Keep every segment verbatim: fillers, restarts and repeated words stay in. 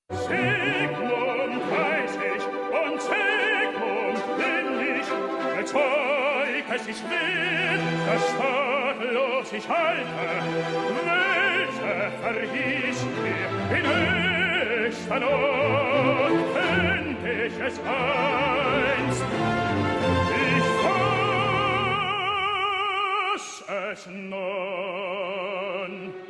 Sigmund heiß ich und Sigmund bin ich, der Zeug es ich will, das tadellos ich halte, welche verhieß mir in höchster Not, find ich es einst. Ich fass es nun.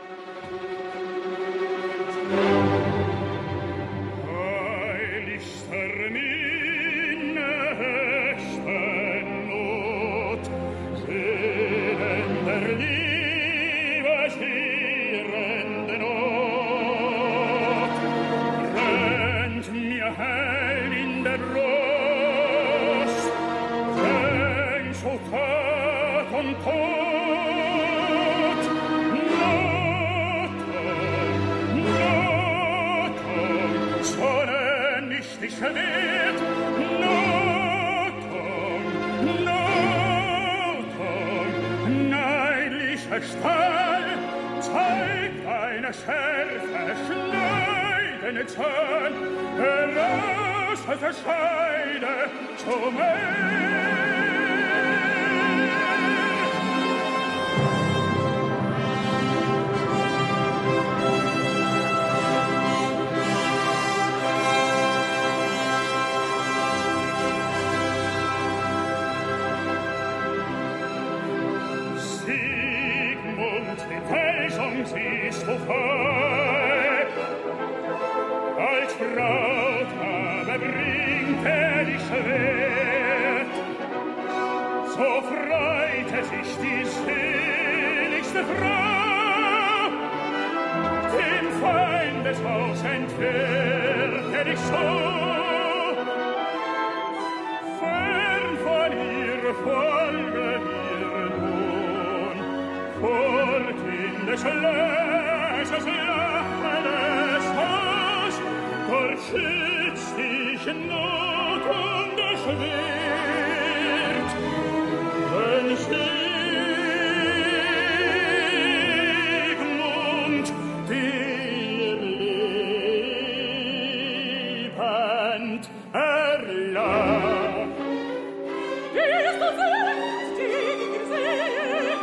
Heiligster Minne, höchste Not, Seelen der Liebe, schierende Not, brennt mir hell in der Brust, fängt so Tat und Tod. Ich verwehrt, Notung, Notung, neidlicher Stahl, zeigt eine Schärfe, schneidende Zahn, heraus aus der Scheide zum Meer. Siehst du frei, als Braut aber bringt er dich Schwert, so freute sich die seligste Frau, dem Feindeshaus entfährt er dich so, fern von ihr folge ihr nun, fort in des Löses lachendes Haus, dort schützt dich Not und erschwert, wenn Sigmund dir liebend erlag. Wie ist das selbst, die gesehen,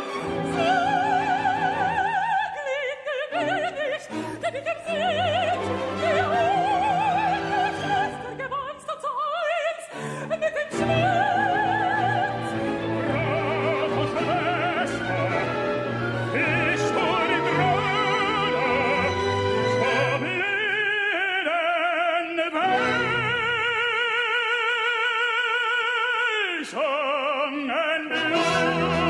denn ich erzählt, wie ohne Schwester gewannst du zu eins mit dem Schmerz. Bravo, Schwester, bist du die Brüder vom Leben Welt, Song and Blut.